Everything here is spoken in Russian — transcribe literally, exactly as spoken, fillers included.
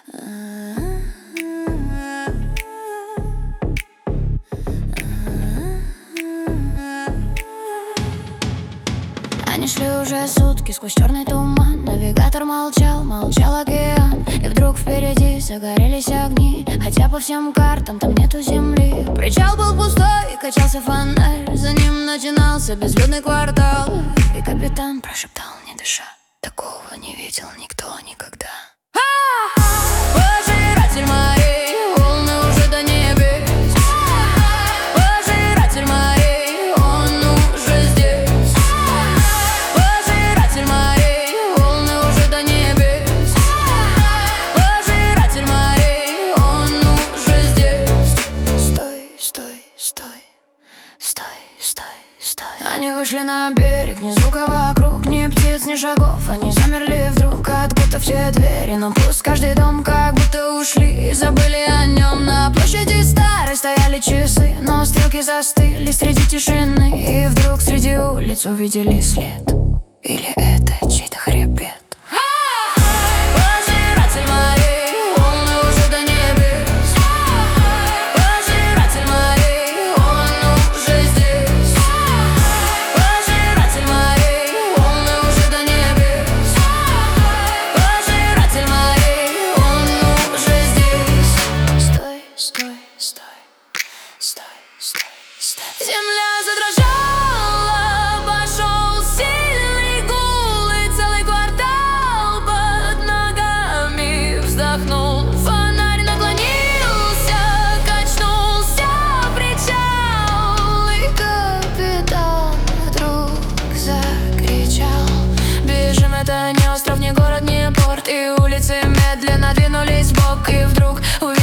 Они шли уже сутки сквозь черный туман. Навигатор молчал, молчал океан. И вдруг впереди загорелись огни, хотя по всем картам там нету земли. Причал был пустой, качался фонарь. За ним начинался безлюдный квартал. И капитан прошептал, не дыша: такого не видел никто никогда. Пожиратель морей, волны уже до небес. Пожиратель морей, он уже здесь. Пожиратель морей, волны уже до небес. Пожиратель морей, он уже здесь. Стой, стой, стой, стой, стой, стой. Они вышли на берег, ни звука вокруг, ни птиц, ни шагов. Они замерли вдруг, откуда все двери, но пусть каждый дом как будто ушли и забыли о нем. На площади старой стояли часы, но стрелки застыли среди тишины. И вдруг среди улиц увидели след. Или это чей-то хребет? Пожиратель морей, волны уже до небес. Пожиратель морей, он уже здесь. Пожиратель морей, волны уже до небес. Пожиратель морей, он уже здесь. Стой, стой, стой, стой, стой, стой. Земля задрожала, пошел сильный гул, и целый квартал под ногами вздохнул. Фонарь наклонился, качнулся причал, и капитан вдруг закричал: бежим, это не остров, не город, не порт. И улицы медленно двинулись вбок, и вдруг увидели